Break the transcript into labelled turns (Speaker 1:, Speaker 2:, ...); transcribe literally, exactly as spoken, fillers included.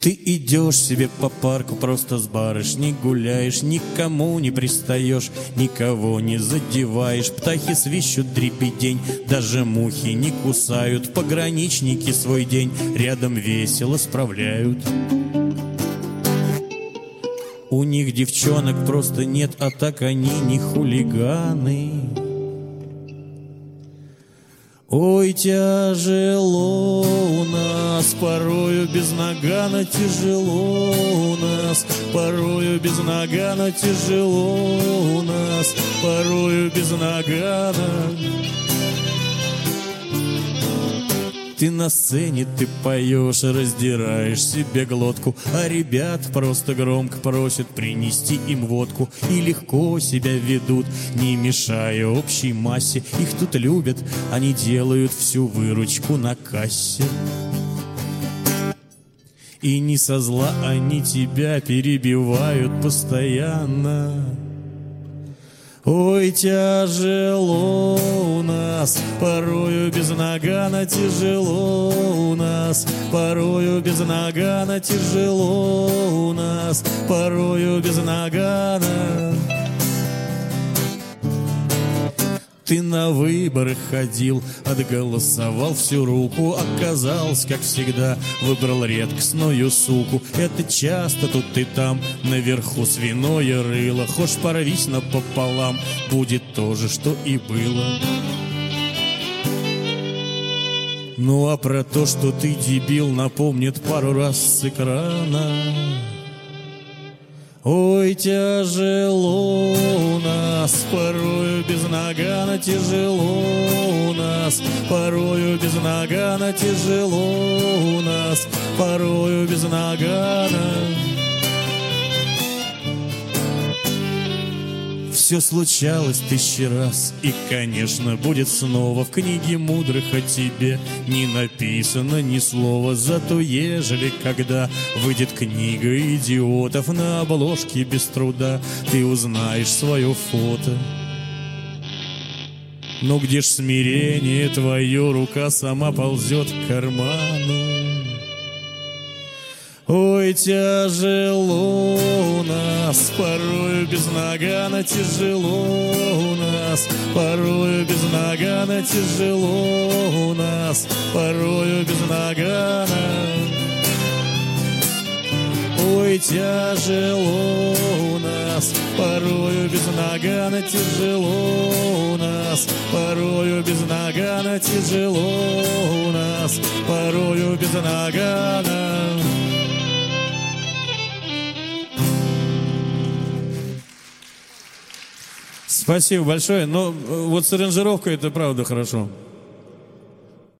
Speaker 1: Ты идешь себе по парку просто с барышней гуляешь, никому не пристаешь, никого не задеваешь. Птахи свищут дребедень, даже мухи не кусают. Пограничники свой день рядом весело справляют. У них девчонок просто нет, а так они не хулиганы. Ой, тяжело у нас, порою без нагана тяжело у нас, порою без нагана тяжело у нас, порою без нагана. Ты на сцене, ты поешь, раздираешь себе глотку, а ребят просто громко просят принести им водку и легко себя ведут, не мешая общей массе. Их тут любят, они делают всю выручку на кассе. И не со зла они тебя перебивают постоянно. Ой, тяжело у нас, порою без нагана тяжело у нас, порою без нагана тяжело у нас, порою без нагана. Ты на выборы ходил, отголосовал всю руку, оказался, как всегда, выбрал редкостную суку. Это часто тут и там, наверху свиное рыло, хошь порвись напополам, будет то же, что и было. Ну а про то, что ты дебил, напомнит пару раз с экрана. Ой, тяжело у нас, порою без нагана тяжело у нас, порою без нагана тяжело у нас, порою без нагана. Все случалось тысячи раз, и, конечно, будет снова. В книге мудрых о тебе не написано ни слова. Зато ежели когда выйдет книга идиотов, на обложке без труда ты узнаешь свое фото. Но где ж смирение твое, рука сама ползет к карману. Ой, тяжело у нас, порою без нагана тяжело у нас, порою без нагана тяжело у нас, порою без нагана. Ой, тяжело у нас, порою без нагана тяжело у нас, порою без нагана тяжело у нас, порою без нагана. Спасибо большое. Но вот с аранжировкой это правда хорошо.